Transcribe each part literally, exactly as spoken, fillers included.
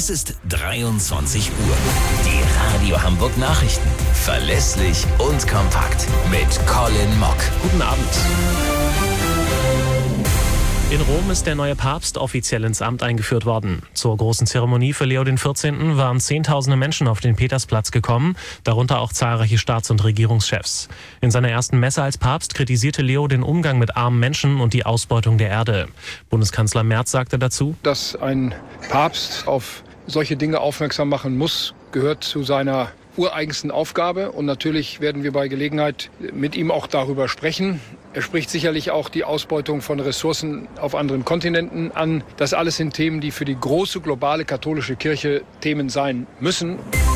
Es ist dreiundzwanzig Uhr. Die Radio Hamburg Nachrichten. Verlässlich und kompakt. Mit Colin Mock. Guten Abend. In Rom ist der neue Papst offiziell ins Amt eingeführt worden. Zur großen Zeremonie für Leo den vierzehnten waren Zehntausende Menschen auf den Petersplatz gekommen, darunter auch zahlreiche Staats- und Regierungschefs. In seiner ersten Messe als Papst kritisierte Leo den Umgang mit armen Menschen und die Ausbeutung der Erde. Bundeskanzler Merz sagte dazu: Dass ein Papst auf solche Dinge aufmerksam machen muss, gehört zu seiner ureigensten Aufgabe. Und natürlich werden wir bei Gelegenheit mit ihm auch darüber sprechen. Er spricht sicherlich auch die Ausbeutung von Ressourcen auf anderen Kontinenten an. Das alles sind Themen, die für die große globale katholische Kirche Themen sein müssen.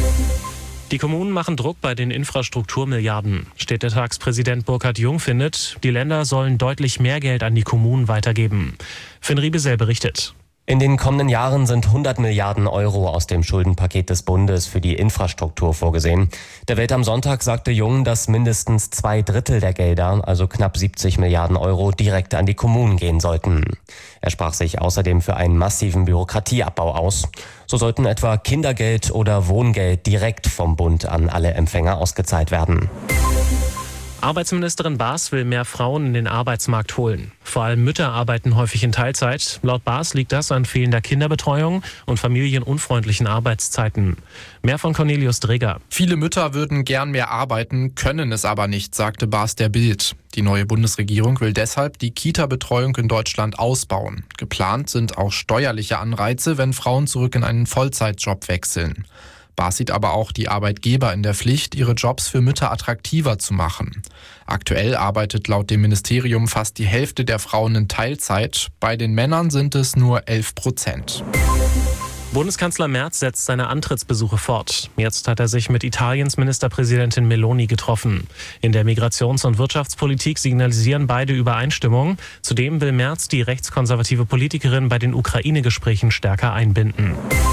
Die Kommunen machen Druck bei den Infrastrukturmilliarden. Städtetagspräsident Burkhard Jung findet, die Länder sollen deutlich mehr Geld an die Kommunen weitergeben. Finn Riebesell berichtet. In den kommenden Jahren sind hundert Milliarden Euro aus dem Schuldenpaket des Bundes für die Infrastruktur vorgesehen. Der Welt am Sonntag sagte Jung, dass mindestens zwei Drittel der Gelder, also knapp siebzig Milliarden Euro, direkt an die Kommunen gehen sollten. Er sprach sich außerdem für einen massiven Bürokratieabbau aus. So sollten etwa Kindergeld oder Wohngeld direkt vom Bund an alle Empfänger ausgezahlt werden. Arbeitsministerin Baas will mehr Frauen in den Arbeitsmarkt holen. Vor allem Mütter arbeiten häufig in Teilzeit. Laut Baas liegt das an fehlender Kinderbetreuung und familienunfreundlichen Arbeitszeiten. Mehr von Cornelius Dreger. Viele Mütter würden gern mehr arbeiten, können es aber nicht, sagte Baas der Bild. Die neue Bundesregierung will deshalb die Kita-Betreuung in Deutschland ausbauen. Geplant sind auch steuerliche Anreize, wenn Frauen zurück in einen Vollzeitjob wechseln. Baas sieht aber auch die Arbeitgeber in der Pflicht, ihre Jobs für Mütter attraktiver zu machen. Aktuell arbeitet laut dem Ministerium fast die Hälfte der Frauen in Teilzeit. Bei den Männern sind es nur elf Prozent. Bundeskanzler Merz setzt seine Antrittsbesuche fort. Jetzt hat er sich mit Italiens Ministerpräsidentin Meloni getroffen. In der Migrations- und Wirtschaftspolitik signalisieren beide Übereinstimmung. Zudem will Merz die rechtskonservative Politikerin bei den Ukraine-Gesprächen stärker einbinden.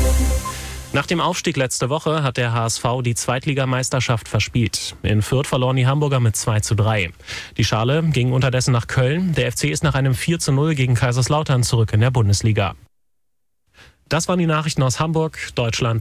Nach dem Aufstieg letzte Woche hat der H S V die Zweitligameisterschaft verspielt. In Fürth verloren die Hamburger mit zwei zu drei. Die Schale ging unterdessen nach Köln. Der F C ist nach einem vier zu null gegen Kaiserslautern zurück in der Bundesliga. Das waren die Nachrichten aus Hamburg, Deutschland.